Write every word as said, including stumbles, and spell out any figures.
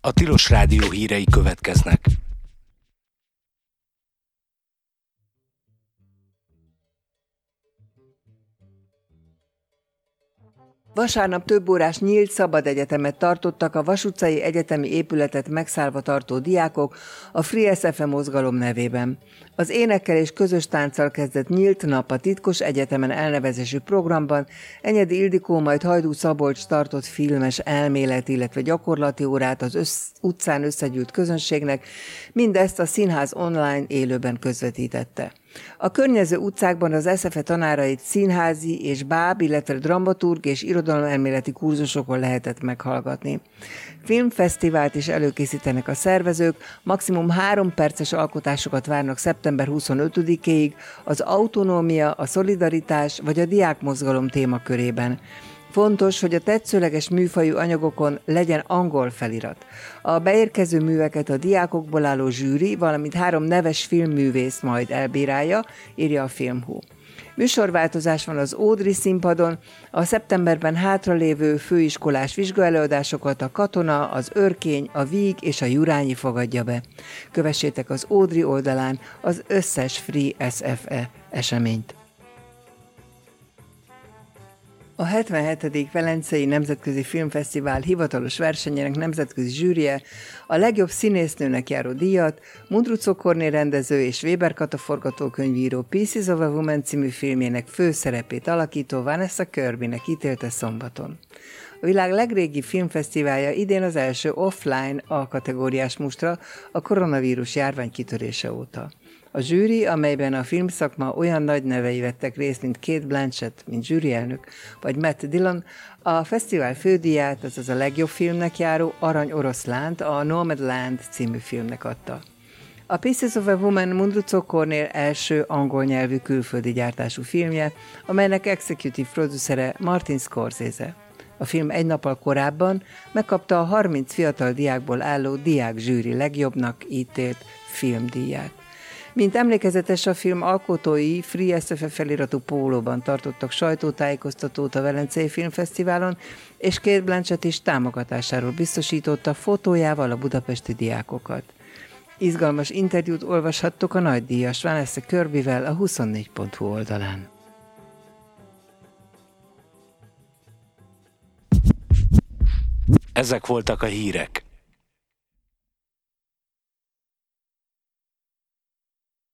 A Tilos Rádió hírei következnek. Vasárnap több órás nyílt szabad egyetemet tartottak a Vas utcai egyetemi épületet megszállva tartó diákok a Free es ef e mozgalom nevében. Az énekkel és közös tánccal kezdett nyílt nap a titkos egyetemen elnevezésű programban Enyedi Ildikó, majd Hajdú Szabolcs tartott filmes elmélet, illetve gyakorlati órát az össz, utcán összegyűlt közönségnek, mindezt a színház online élőben közvetítette. A környező utcákban az es ef e tanárait színházi és báb, illetve dramaturg és irodalomelméleti kurzusokon lehetett meghallgatni. Filmfesztivált is előkészítenek a szervezők, maximum három perces alkotásokat várnak szeptember huszonötödikéig az autonómia, a szolidaritás vagy a diákmozgalom témakörében. Fontos, hogy a tetszőleges műfajú anyagokon legyen angol felirat. A beérkező műveket a diákokból álló zsűri, valamint három neves filmművész majd elbírálja, írja a Filmhú. Műsorváltozás van az Ódri színpadon, a szeptemberben hátralévő főiskolás vizsgaelőadásokat a Katona, az Örkény, a Víg és a Jurányi fogadja be. Kövessétek az Ódri oldalán az összes Free es ef e eseményt. A hetvenhetedik Velencei Nemzetközi Filmfesztivál hivatalos versenyének nemzetközi zsűrie a legjobb színésznőnek járó díjat Mundruczó Kornél rendező és Weber Kata forgatókönyvíró Pieces of a Woman című filmjének főszerepét alakító Vanessa Kirbynek ítélte szombaton. A világ legrégi filmfesztiválja idén az első offline A-kategóriás mustra a koronavírus járvány kitörése óta. A zsűri, amelyben a filmszakma olyan nagy nevei vettek részt, mint Cate Blanchett, mint zsűrielnök, vagy Matt Dillon, a fesztivál fődíját, azaz a legjobb filmnek járó Arany oroszlánt, a Nomadland című filmnek adta. A Pieces of a Woman Mundruczó Kornél első angol nyelvű külföldi gyártású filmje, amelynek executive producere Martin Scorsese. A film egy nappal korábban megkapta a harminc fiatal diákból álló diák zsűri legjobbnak ítélt filmdíját. Mint emlékezetes, a film alkotói Free es ef e feliratú pólóban tartottak sajtótájékoztatót a Velencei Filmfesztiválon, és Cate Blanchett is támogatásáról biztosította fotójával a budapesti diákokat. Izgalmas interjút olvashattok a nagydíjas Vanessa Kirbyvel a huszonnégy pont hu oldalán. Ezek voltak a hírek.